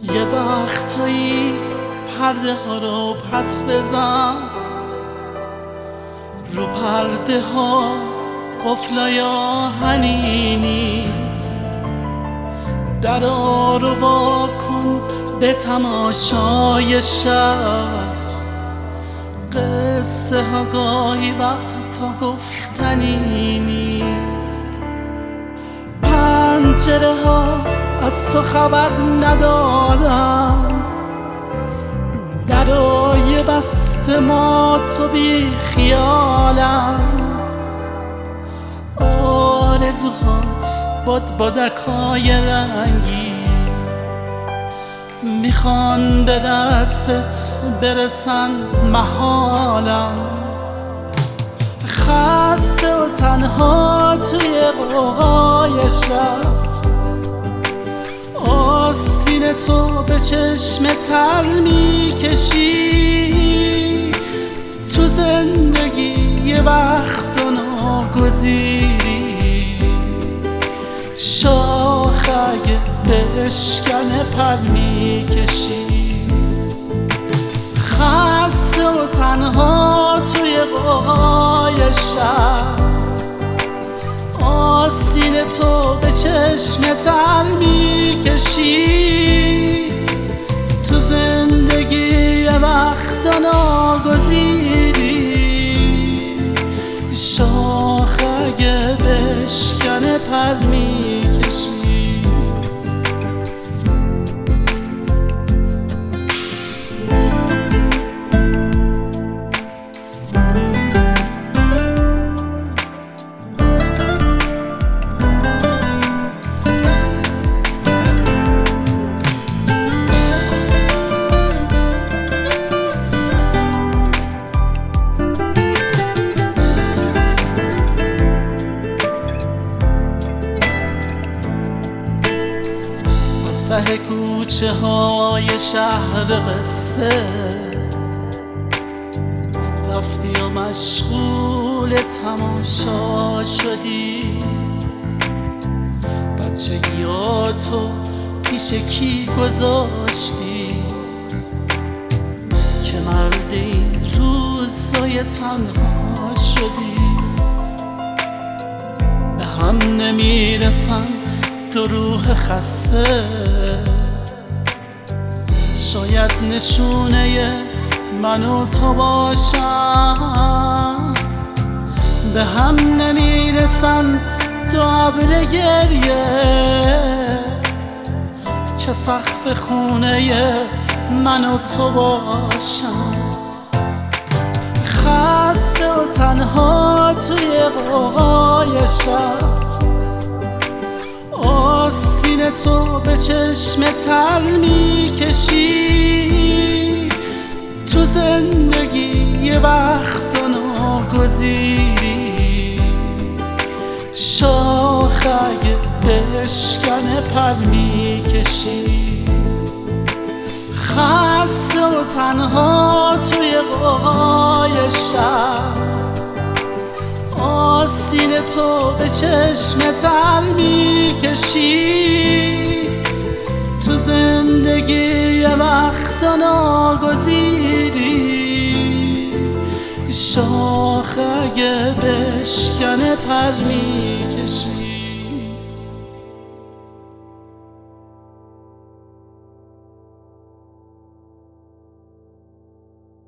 یه وقتایی پرده ها رو پس بزن، رو پرده ها قفلای آهنی نیست. درا رو وا کن به تماشای شهر، قصه ها گاهی وقتا گفتنی نیست. پنجره ها از تو خبر ندارن، درای بسته ما تو بی خیالن. آرزوهات بادبادکای رنگی میخوان به دستت برسن محالم. خسته و تنها توی قوقای شب، آستین تو به چشم تر میکشی. تو زندگی یه وقت و ناگزیری، شاخه اگه بشکنه پر میکشی. خسته و تنها توی قوقای شب، آستین تو به چشم تر میکشی. تو زندگی یه وقت ناگزیری، شاخه اگه بشکنه پر میکشی. ته کوچه های شهر قصه رفتی و مشغول تماشا شدی. بچگیاتو پیش کی گذاشتی که مرد این روزای تنها شدی؟ به هم نمیرسن تو روح خسته، شاید نشونه من و تو باشم. به هم نمیرسن دو ابر گریه که سقف خونه من و تو باشم. خسته و تنها توی قوقای شب، آستین تو به چشم تر میکشی. تو زندگی یه وقت و ناگزیری، شاخه اگه بشکنه پر میکشی. خسته و تنها توی قوقای شب، آستین تو به چشم تر میکشی. تو زندگی یه وقت ناگزیری، شاخه اگه بشکنه پر میکشی.